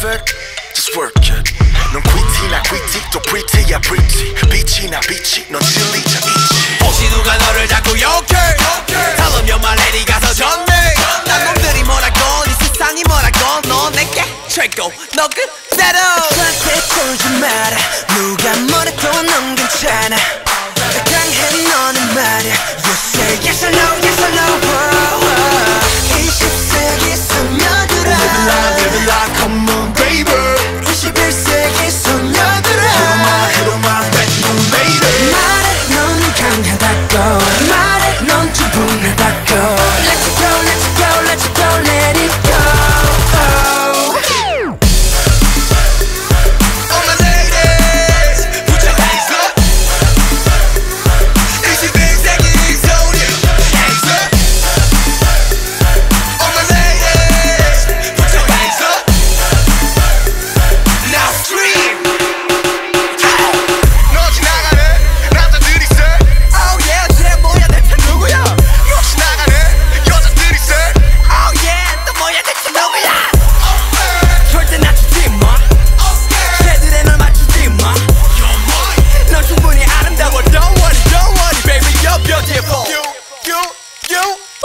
it, just work it. 넌 quity나 quity 또 pretty야 pretty. 빛이나 빛이 넌 진리자 있지. 혹시 누가 너를 자꾸 욕해 Tell them you're my lady 가서 전해 난 놈들이 뭐라건 이 세상이 뭐라건 너 내게 최고 너 그대로 나한테 쫄지 마라 누가 뭐래도 넌 괜찮아 강해 너는 말야 You say yes or no yes or no 20세기 소녀들아 Live it like come on baby. 21세기 소녀들아 Hit 'em up, that moon lady. 말해 넌 강하다고 말해 넌 충분하다고 Let it go let it go let it go let it go All my ladies put your hands up 21세기 소녀 hands up All my ladies put your hands up Now scream 너 지나가네 남자들이 세. Oh yeah 쟤 뭐야 대체 누구야 역시 나가네 여자들이 세. Oh yeah 또 뭐야 대체 누구야 절대 낮추지 마 쟤들에 널 맞추지 마 넌 충분히 아름다워 Don't worry baby you're beautiful You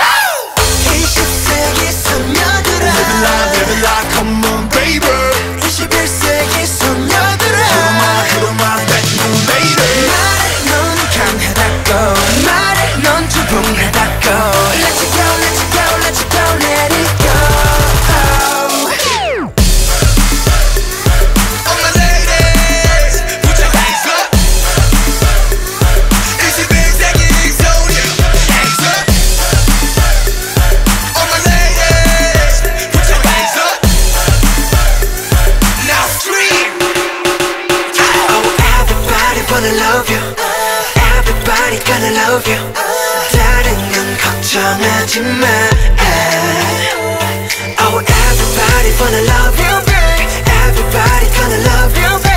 20세기 소녀들아 Live it like come on baby. 21세기 소녀들아 Hit 'em up, that moon lady. 말해 넌 강하다고 말해 넌 충분하다고 Let it go let it go let it go let it go All my ladies put your hands up 21세기 소녀 hands up All my ladies put your hands up Now scream Oh everybody wanna love you Everybody gonna love you 다른 건 걱정하지 마 Oh everybody wanna love you babe Everybody gonna love you babe